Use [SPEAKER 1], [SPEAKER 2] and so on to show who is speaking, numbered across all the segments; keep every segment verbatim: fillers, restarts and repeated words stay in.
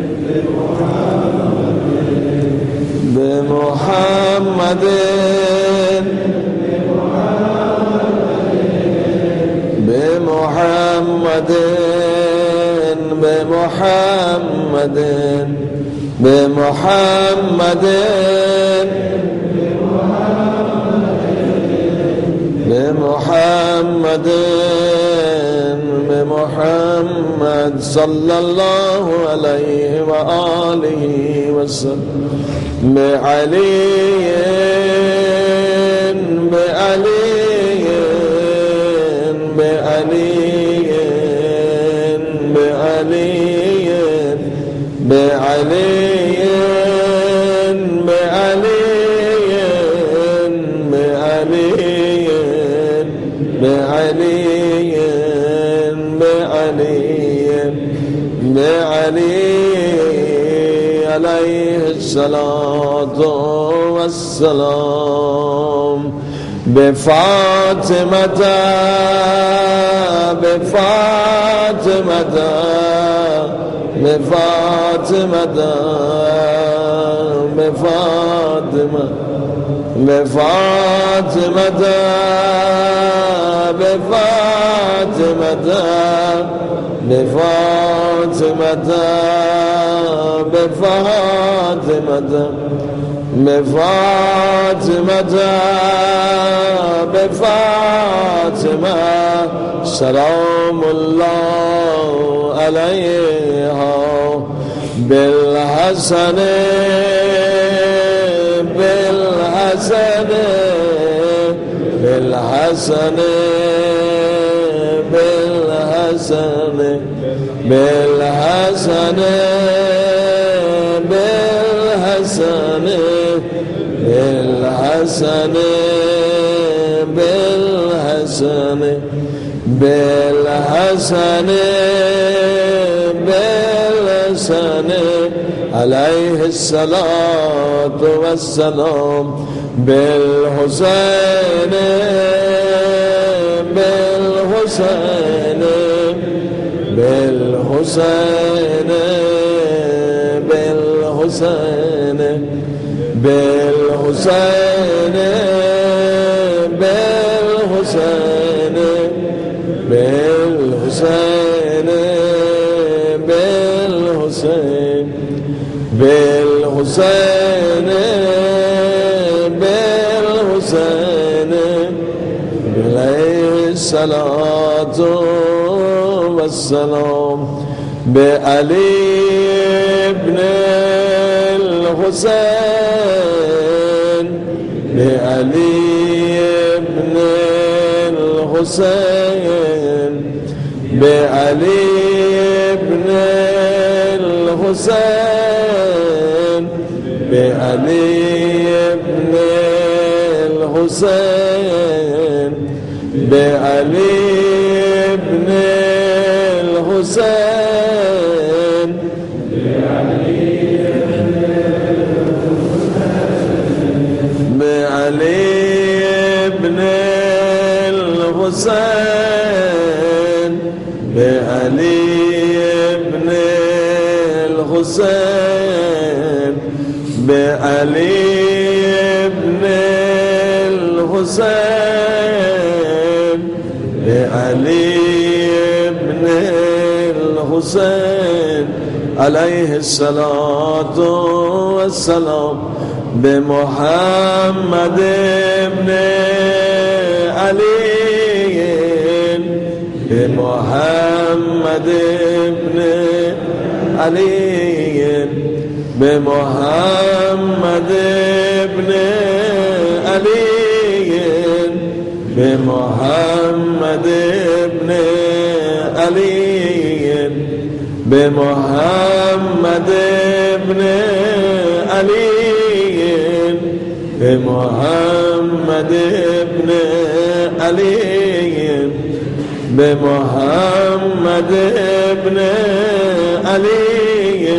[SPEAKER 1] بمحمد بمحمد بمحمد بمحمد بمحمد بمحمد صلى الله عليه وآله وسلم بعلي بعلي بعلي بعلي بعلي بعلي بعلي بعلي عليه الصلاة والسلام بفاطمة بفاطمة بفاطمة بفاطمة بفاطمة بفاطمة بفاطمة بفاطمة بفاطمة بفاطمة سلام الله عليها بالحسن بالحسن بالحسن بالحسن بالحسن بالحسن بالحسن بالحسن بالحسن بالحسن عليه الصلاة والسلام بالحسين بالحسين بالحسين بالحسين بالحسين بالحسين بالحسين بالحسين بالحسين بالحسين عليه الصلاة والسلام بعلي بن الحسين بعلي بن الحسين بعلي بن الحسين بعلي بن الحسين بعلي بن الحسين بعلي بن الحسين بعلي بن الحسين بعلي بن الحسين بعلي بن الحسين عليه الصلاة والسلام بمحمد بن علي بمحمد بن علي بمحمد بن علي بمحمد بن علي بمحمد بن علي بمحمد بن علي بمحمد بن علي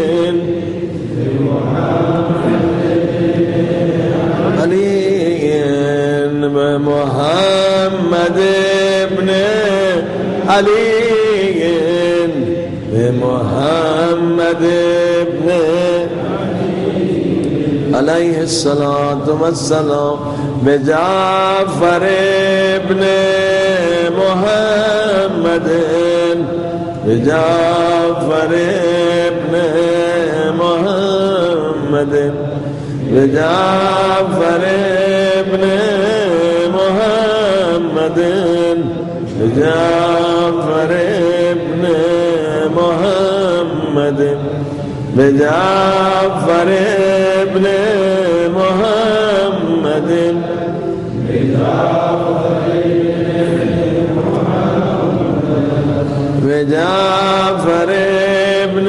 [SPEAKER 1] علي بمحمد بن علي محمد ابن علیہ الصلاۃ والسلام بجعفر ابن محمد بجعفر ابن محمد بجعفر ابن محمد بجعفر ابن محمد بجعفر ابن محمد بجعفر ابن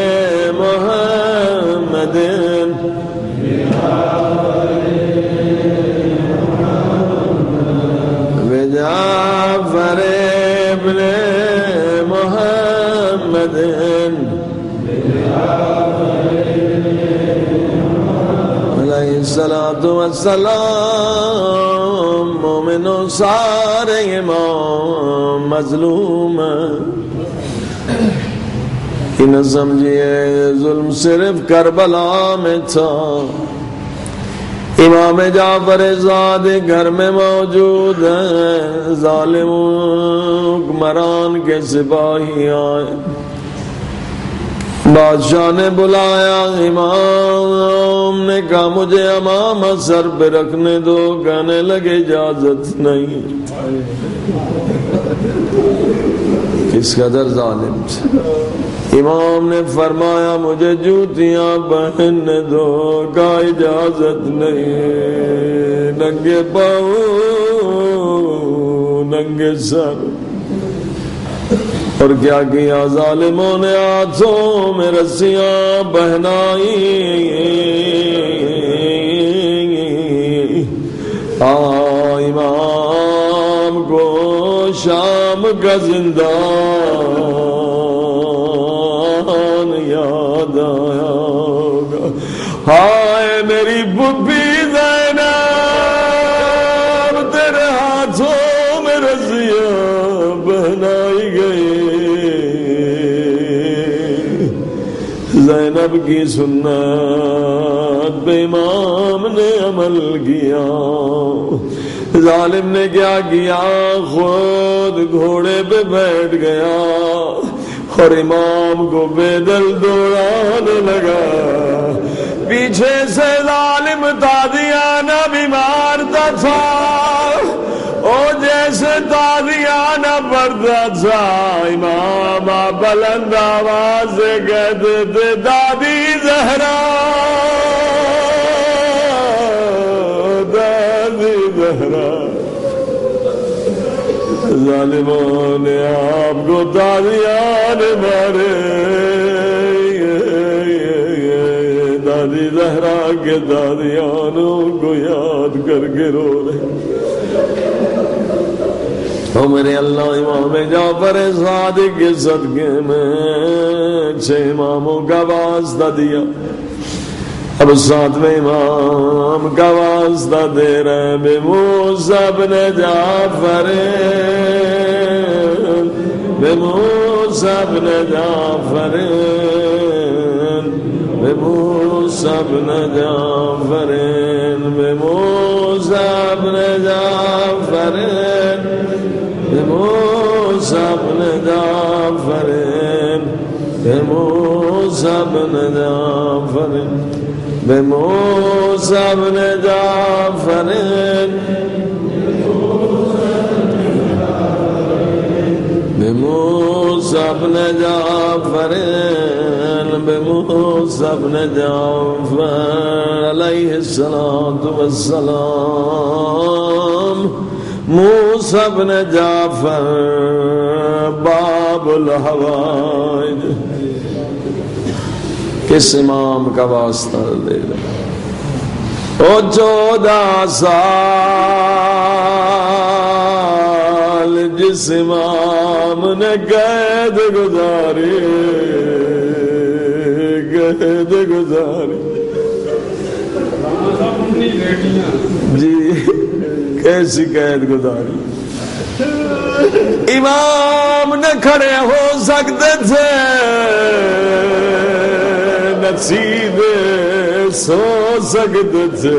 [SPEAKER 1] محمد بجعفر ابن محمد علیہ الصلاۃ والسلام مومن و سارے امام مظلوم کہ نہ سمجھیے ظلم صرف کربلا میں تھا، امام جعفر زادے گھر میں موجود ہیں، ظالم حکمران کے سپاہی آئے، بادشاہ نے بلایا، امام نے کہا مجھے امامہ سر پہ رکھنے دو، کہنے لگے اجازت نہیں۔ کس قدر ظالم تھے۔ امام نے فرمایا مجھے جوتیاں پہننے دو، کا اجازت نہیں، ننگے پاؤں ننگے سر۔ اور کیا کیا ظالموں نے، ہاتھوں میں رسیاں پہنائی، امام کو شام کا زندان یاد آیا ہوگا، ہائے میری بھبھی زینب تیرے ہاتھوں میں رسیاں پہنائی گئی۔ زینب کی سنت پہ امام نے عمل کیا، ظالم نے کیا کیا، خود گھوڑے پہ بیٹھ گیا اور امام کو بے دل دوڑانے لگا، پیچھے سے ظالم تازیانہ بھی مارتا تھا، او جیسے تازیانہ پڑتا تھا، امام بلند آواز سے کہتے تھے دادی زہرا، دادی زہرا۔ ظالموں نے آپ کو تازیان مارے، دادی زہرا کے دادیانوں کو یاد کر کے رو رہے۔ او میرے اللہ، امام جعفر صادق کے صدقے میں چھ اماموں کا واسطہ دیا، اب ساتویں امام کا واسطہ دے رہے بے موسیٰ بن جعفر، بے موسیٰ بن جعفر، بے موسیٰ بن جعفر، بے موسیٰ بن جعفر، بے موسیٰ بن جعفر، بے موسیٰ بن جعفر، بے موسیٰ بن جعفر، بے موسیٰ بن جعفر، بے موسیٰ بن جعفر علیہ الصلاۃ والسلام، موسیٰ بن جعفر باب الحوائج۔ کس امام کا واسطہ دے رہے؟ او چودہ سال جس امام نے قید گزاری، قید گزاری جی، کیسی قید گزاری؟ امام سامنے کھڑے ہو سکتے تھے نہ سیدھے سو سکتے تھے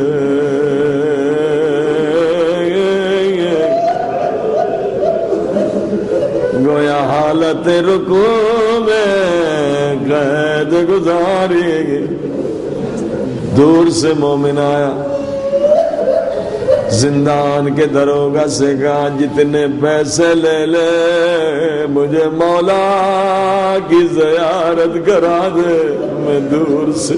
[SPEAKER 1] گویا حالت رکوع میں قید گزاری دور سے مومن آیا زندان کے دروگا سے کہا جتنے پیسے لے لے مجھے مولا کی زیارت کرا دے میں دور سے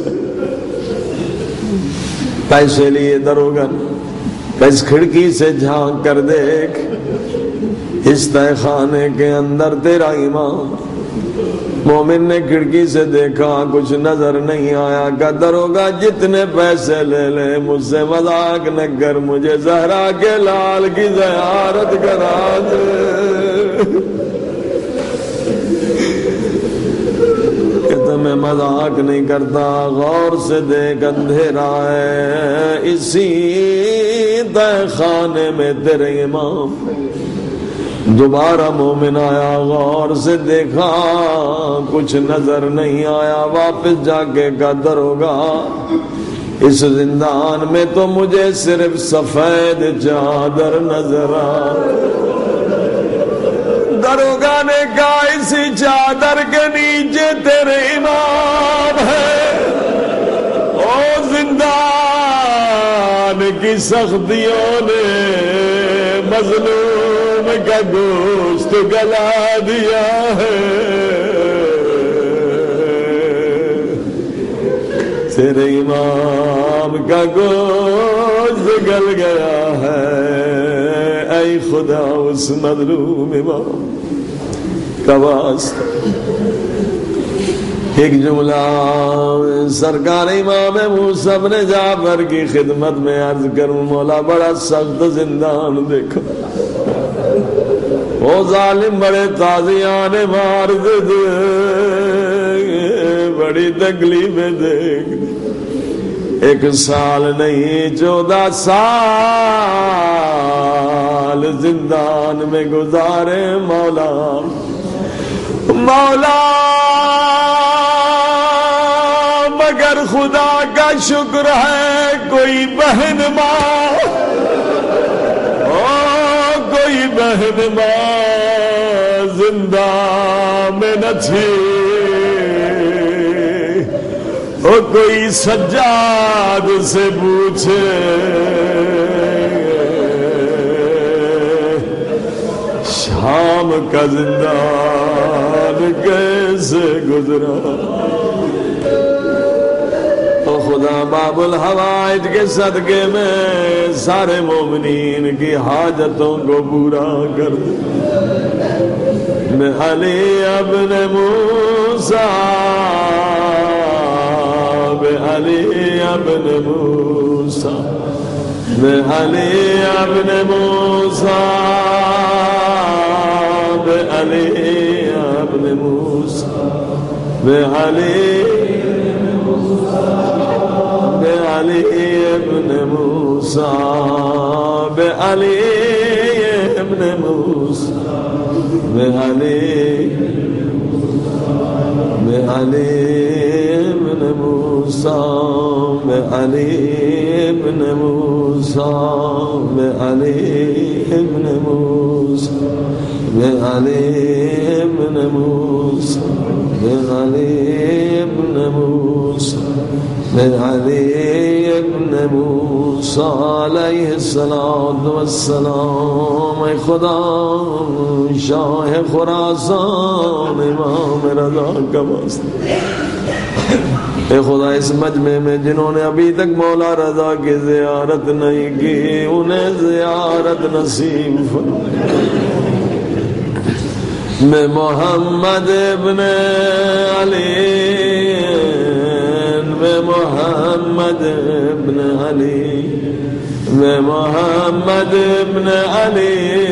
[SPEAKER 1] پیسے لیے دروگا اس کھڑکی سے جھانک کر دیکھ اس تہ خانے کے اندر تیرا امام مومن نے کھڑکی سے دیکھا کچھ نظر نہیں آیا کہ دروگا جتنے پیسے لے لے مجھ سے مذاق نہ کر مجھے زہرا کے لال کی زیارت کرا دے کہ میں مذاق نہیں کرتا غور سے دیکھ اندھیرا ہے اسی تہ خانے میں تیرے امام دوبارہ مومن آیا غور سے دیکھا کچھ نظر نہیں آیا واپس جا کے قدر ہوگا اس زندان میں تو مجھے صرف سفید چادر نظر آ دروگا نے کہا اسی چادر کے نیچے تیرے امام ہے او زندان کی سختیوں نے مظلوم کا گوشت گلا دیا ہے تیرے امام کا گوشت گل گیا ہے اے خدا اس مظلوم امام کا واسطہ ایک جملہ سرکار امام موسیٰ بن جعفر کی خدمت میں عرض کروں مولا بڑا سخت زندان دیکھو وہ ظالم بڑے تازیان مار دے بڑی تکلیفیں دیکھ ایک سال نہیں چودہ سال زندان میں گزارے مولا مولا مگر خدا کا شکر ہے کوئی بہن ماں کوئی بہن ماں زندہ میں نہ تھی او کوئی سجاد سے پوچھے شام کا زندان کیسے گزرا خدا باب الحوائج کے صدقے میں سارے مومنین کی حاجتوں کو پورا کر دے میں علی ابن موسیٰ میں علی ابن موسیٰ میں علی ابن موسیٰ میں علی ابن موسیٰ میں علی علی ابن موسیٰ بے علی ابن موسیٰ بے علی بے علی ابن موسیٰ بے علی ابن موسیٰ بے علی ابن موسیٰ بے علی ابن موسیٰ بے علی ابن موسیٰ من علی ابن موسیٰ علیہ السلام والسلام اے خدا شاہ خراسان امام رضا کا واسطہ اے خدا اس مجمع میں جنہوں نے ابھی تک مولا رضا کی زیارت نہیں کی انہیں زیارت نصیب فرما میں محمد ابن علی میں محمد ابن علی میں محمد ابن علی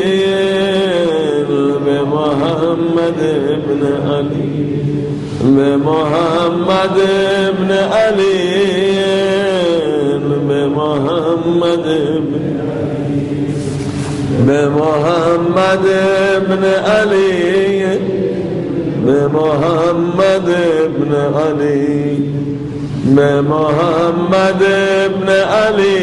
[SPEAKER 1] میں محمد ابن علی میں محمد ابن علی میں محمد ابن میں محمد ابن علی میں محمد ابن علی میں محمد ابن علی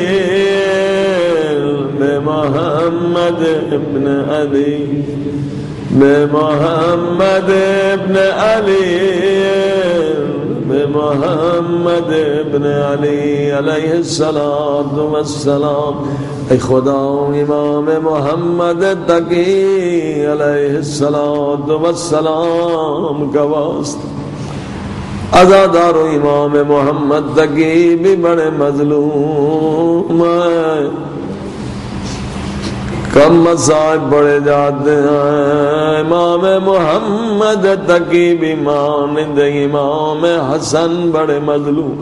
[SPEAKER 1] میں محمد ابن علی میں محمد ابن علی میں محمد ابن علی علیہ الصلوۃ والسلام. اے خدا امام محمد تقی علیہ الصلوۃ والسلام کا واسطہ عزادار امام محمد تقی بھی بڑے مظلوم ہیں. کم مسائب بڑھے جاتے ہیں. امام محمد تقی بھی مانند امام حسن بڑے مظلوم.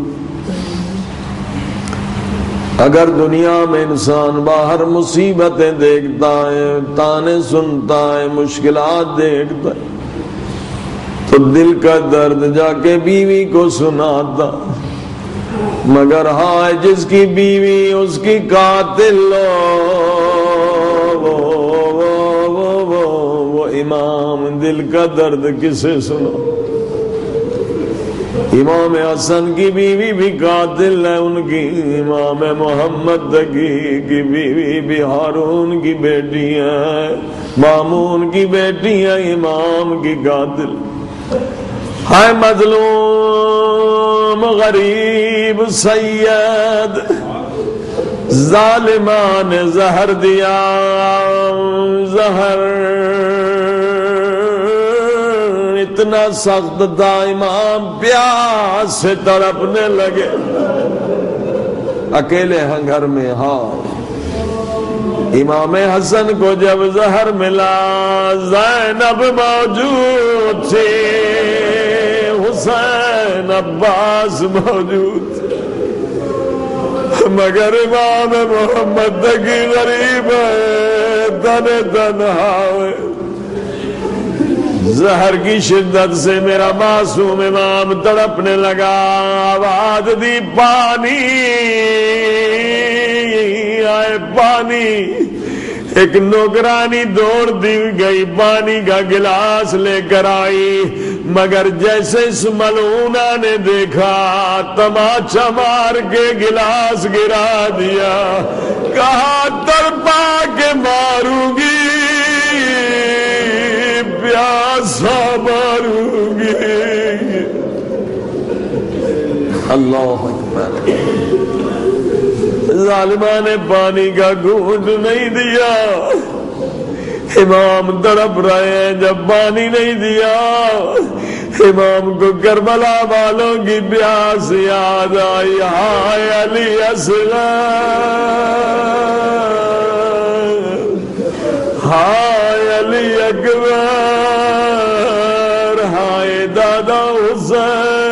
[SPEAKER 1] اگر دنیا میں انسان باہر مصیبتیں دیکھتا ہے, تانے سنتا ہے, مشکلات دیکھتا ہے, تو دل کا درد جا کے بیوی کو سناتا. مگر ہائے جس کی بیوی اس کی قاتل ہو, وہ, وہ, وہ, وہ, وہ امام دل کا درد کسے سنا. امام حسن کی بیوی بھی قاتل ہے ان کی, امام محمد تقی کی بیوی بھی ہارون کی بیٹی ہے, مامون کی بیٹی ہے, امام کی قاتل. ہائے مظلوم غریب سید, ظالمان زہر دیا, زہر اتنا سخت تھا امام پیاس سے تڑپنے لگے. اکیلے ہیں گھر میں. ہاں امام حسن کو جب زہر ملا, زینب موجود تھی, حسین عباس موجود, مگر امام محمد تقی غریب ہے, تن تنہا ہے. زہر کی شدت سے میرا معصوم امام تڑپنے لگا. آواز دی پانی آئے پانی. ایک نوکرانی دوڑ دی گئی, پانی کا گلاس لے کر آئی, مگر جیسے اس ملعونہ نے دیکھا تماچا مار کے گلاس گرا دیا. کہا تڑپا کے ماروں گی, پیاسا ماروں گی. اللہ اکبر. ظالمہ نے پانی کا گھونٹ نہیں دیا. امام تڑپ رہے ہیں, جب پانی نہیں دیا امام کو کربلا والوں کی پیاس یاد آئی. ہائے علی اصغر, ہائے علی اکبر, ہائے دادا حسین.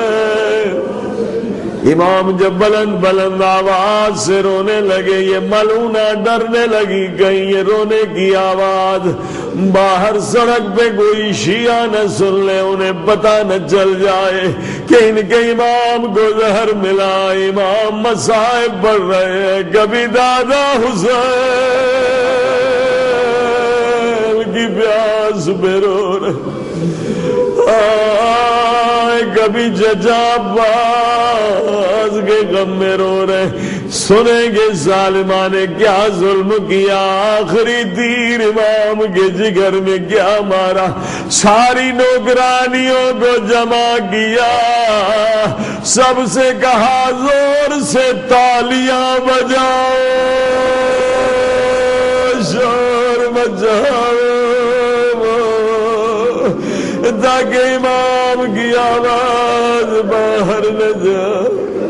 [SPEAKER 1] امام جب بلند بلند آواز سے رونے لگے, یہ ملعونہ ڈرنے لگی کہیں یہ رونے کی آواز باہر سڑک پہ کوئی شیعہ نہ سن لے, انہیں پتہ نہ چل جائے کہ ان کے امام کو زہر ملا. امام مصائب پڑھ رہے ہیں, کبھی دادا حسین کی پیاس پہ رو رہے, کبھی چچا عباس کے غم میں رو رہے. سنیں گے ظالمہ نے کیا ظلم کیا, آخری تیر امام کے جگر میں کیا مارا. ساری نوکرانیوں کو جمع کیا, سب سے کہا زور سے تالیاں بجاؤ, شور بجاؤ, تاکہ امام کی آواز باہر نہ جائے.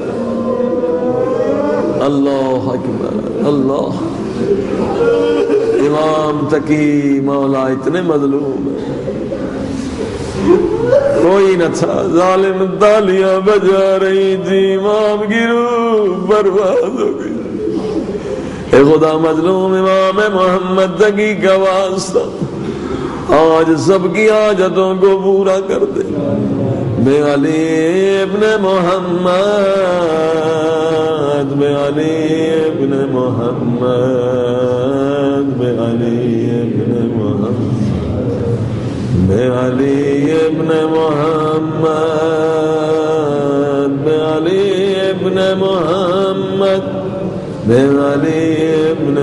[SPEAKER 1] اللہ اکبر. اللہ. امام تقی مولا اتنے مظلوم ہیں, کوئی نہ تھا. ظالم تالیاں بجا رہی تھی, امام کی روح برباد ہو گئی. اے خدا مظلوم امام محمد تقی کا واسطہ آج سب کی حاجتوں کو پورا کر دے. بے علی ابن محمد محمد بعلی ابن محمد بعلی ابن محمد بعلی ابن محمد بعلی ابن محمد بعلی ابن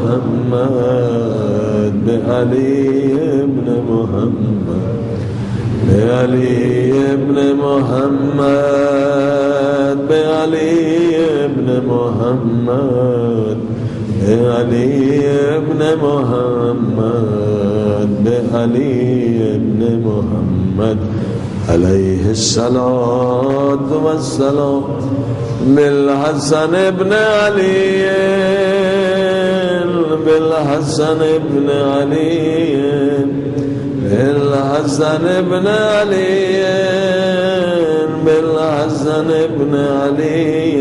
[SPEAKER 1] محمد بعلی ابن محمد بعلی ابن محمد بعلی ابن محمد بعلی ابن محمد بعلی ابن محمد علیہ الصلاۃ والسلام بالحسن ابن علی بالحسن ابن علی بالحسن ابن علی بالحسن ابن علی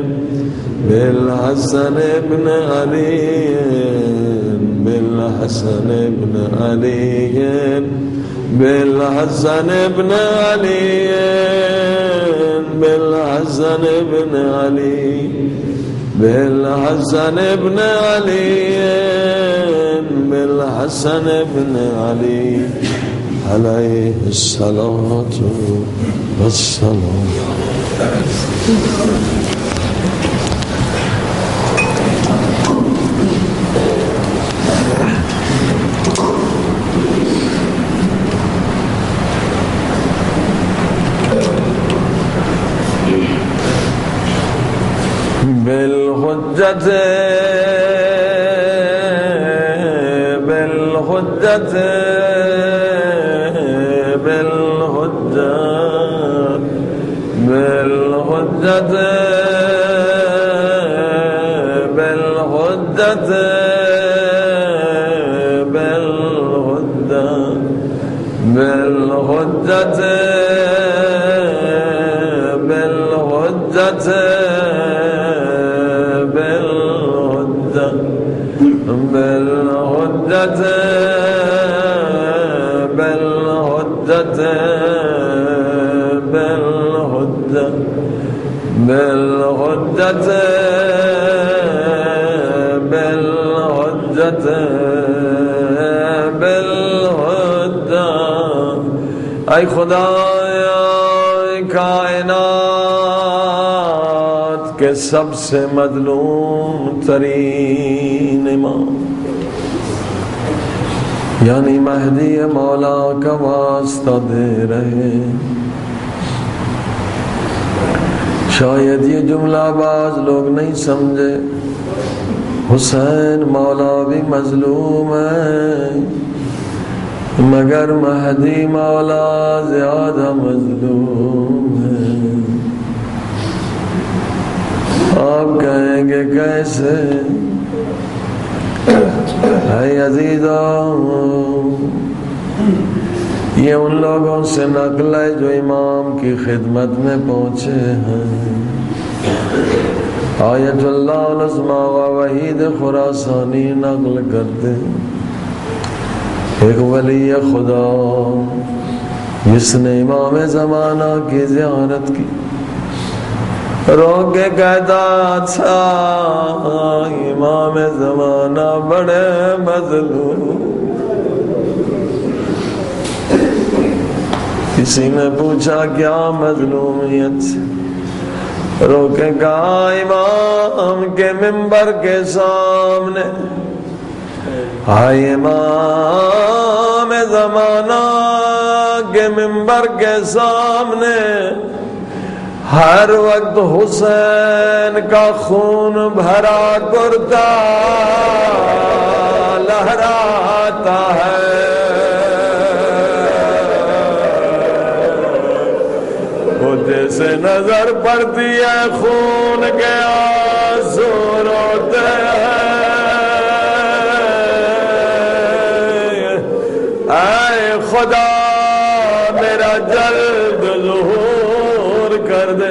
[SPEAKER 1] بالحسن ابن علی بالحسن ابن علی بالحسن ابن علی بالحسن ابن علی بالحسن ابن علی بالحسن ابن علی علیہ الصلاۃ والسلام. بالحجت بالحجت بالحجت بالحجت بالحجت بالحجت بالحجت بالحجت بالحجت بالحجت بالحجت بالحجت بالحجت. اے خدایا کائنات کے سب سے مظلوم ترین امام یعنی مہدی مولا کا واسطہ دے رہے. شاید یہ جملہ بعض لوگ نہیں سمجھے، حسین مولا بھی مظلوم ہے مگر مہدی مولا زیادہ مظلوم ہے. آپ کہیں گے کیسے؟ اے عزیزاں، یہ ان لوگوں سے نقل ہے جو امام کی خدمت میں پہنچے ہیں. آیت اللہ العظمی و وحید خراسانی نقل کرتے ایک ولی خدا جس نے امام زمانہ کی زیارت کی، رو کے کہتا تھا امام زمانہ بڑے مظلوم. کسی نے پوچھا کیا مظلومیت؟ رو کے کہا امام کے منبر کے سامنے، ہائے امام زمانہ کے منبر کے سامنے ہر وقت حسین کا خون بھرا کرتا لہراتا ہے. وہ جیسے نظر پڑتی ہے خون کے آنسو روتے ہیں. اے خدا میرا جلد ظہور کر دے.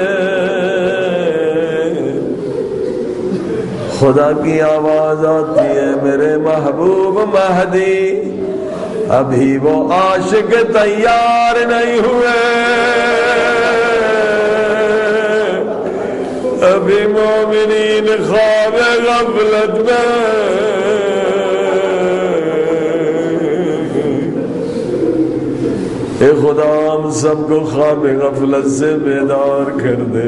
[SPEAKER 1] خدا کی آواز آتی ہے میرے محبوب مہدی ابھی وہ عاشق تیار نہیں ہوئے. ابھی مومنین خواب غفلت میں اے خدا ہم سب کو خواب غفلت سے بیدار کر دے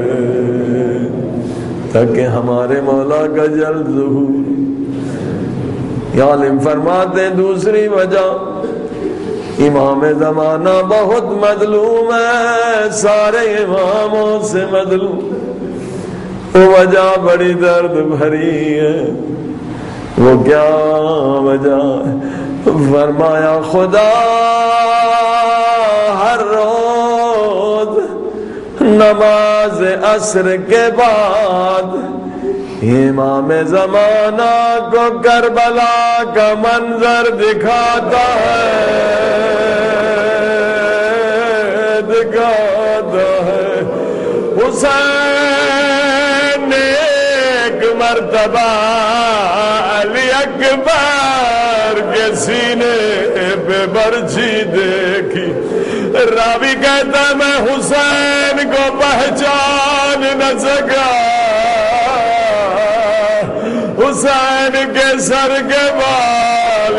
[SPEAKER 1] تاکہ ہمارے مولا کا جلد ظہور۔ یا عالم فرماتے ہیں دوسری وجہ امام زمانہ بہت مظلوم ہے، سارے اماموں سے مظلوم، وہ وجہ بڑی درد بھری ہے۔ وہ کیا وجہ ہے؟ فرمایا خدا ہر روز نماز عصر کے بعد امام زمانہ کو کربلا کا منظر دکھاتا ہے دکھاتا ہے حسین نے ایک مرتبہ علی اکبر کے سینے پہ برچھی دیکھی، راوی کہتا میں حسین کو پہچان نہ سکا، حسین کے سر کے بال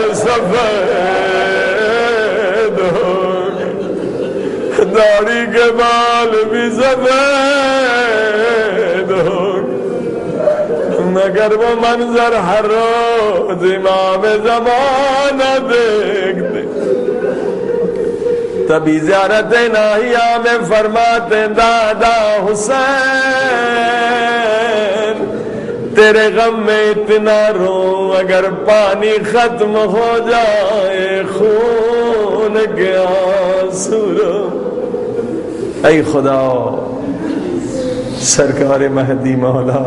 [SPEAKER 1] سفید ہو گئے، داڑھی کے بال بھی سفید ہو گئے، مگر وہ منظر ہر روز امام زمانہ دیکھتے۔ تبھی زیارت ناہیہ میں فرماتے دادا حسین تیرے غم میں اتنا رو، اگر پانی ختم ہو جائے خون کے آنسو رو۔ اے خدا سرکار مہدی مولا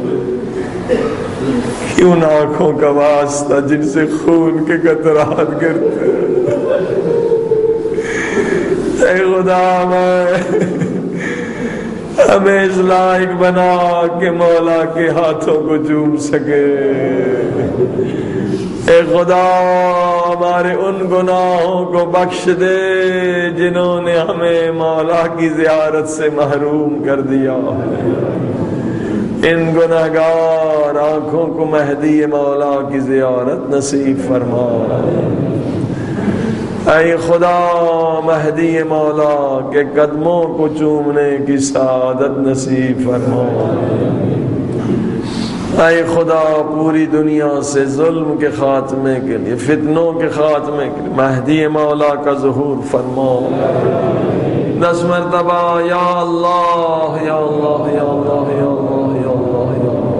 [SPEAKER 1] کیوں نہ آنکھوں کا واسطہ جن سے خون کے قطرات گرتے، اے خدا میں ہمیں اس لائق بنا کہ مولا کے ہاتھوں کو چوم سکے۔ اے خدا ہمارے ان گناہوں کو بخش دے جنہوں نے ہمیں مولا کی زیارت سے محروم کر دیا ہے، ان گناہگار آنکھوں کو مہدی مولا کی زیارت نصیب فرما۔ اے خدا مہدی مولا کے قدموں کو چومنے کی سعادت نصیب فرما۔ اے خدا پوری دنیا سے ظلم کے خاتمے کے لیے، فتنوں کے خاتمے کے لیے مہدی مولا کا ظہور فرما۔ دس مرتبہ یا اللہ یا اللہ یا اللہ یا اللہ یا اللہ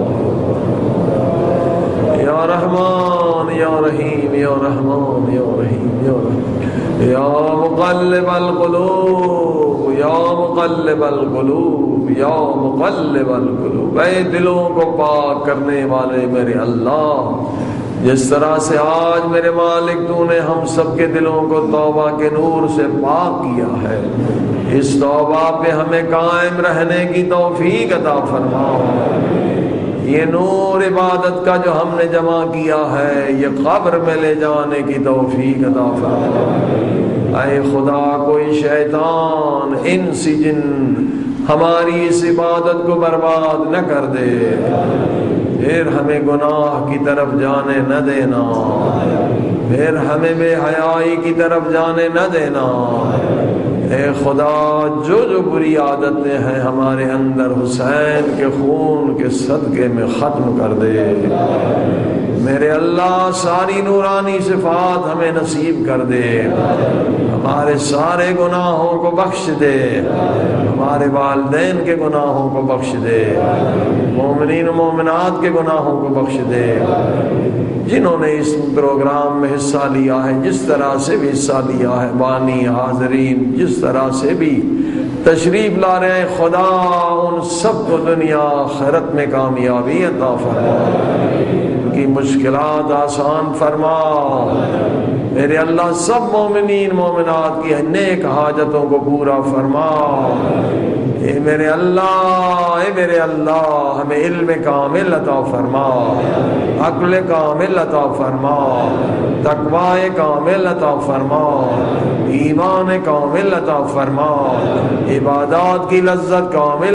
[SPEAKER 1] یا رحمان یا رحیم یا رحمان یا رحیم یا رحیم یا مقلب القلوب یا مقلب القلوب یا مقلب القلوب۔ اے دلوں کو پاک کرنے والے میرے اللہ، جس طرح سے آج میرے مالک تو نے ہم سب کے دلوں کو توبہ کے نور سے پاک کیا ہے، اس توبہ پہ ہمیں قائم رہنے کی توفیق عطا فرما۔ یہ نور عبادت کا جو ہم نے جمع کیا ہے یہ قبر میں لے جانے کی توفیق عطا فرما۔ اے خدا کوئی شیطان انس جن ہماری اس عبادت کو برباد نہ کر دے، پھر ہمیں گناہ کی طرف جانے نہ دینا، پھر ہمیں بے حیائی کی طرف جانے نہ دینا۔ اے خدا جو جو بری عادتیں ہیں ہمارے اندر حسین کے خون کے صدقے میں ختم کر دے۔ میرے اللہ ساری نورانی صفات ہمیں نصیب کر دے، ہمارے سارے گناہوں کو بخش دے، ہمارے والدین کے گناہوں کو بخش دے، مومنین و مومنات کے گناہوں کو بخش دے۔ جنہوں نے اس پروگرام میں حصہ لیا ہے، جس طرح سے بھی حصہ لیا ہے، بانی حاضرین جس طرح سے بھی تشریف لا رہے ہیں، خدا ان سب کو دنیا آخرت میں کامیابی عطا فرما، ان کی مشکلات آسان فرما۔ میرے اللہ سب مومنین مومنات کی نیک حاجتوں کو پورا فرما۔ اے میرے اللہ اے میرے اللہ ہمیں علم کامل عطا فرما، عقل کامل عطا فرما، تقوی کامل عطا فرما، ایمان کامل عطا فرما، عبادات کی لذت کامل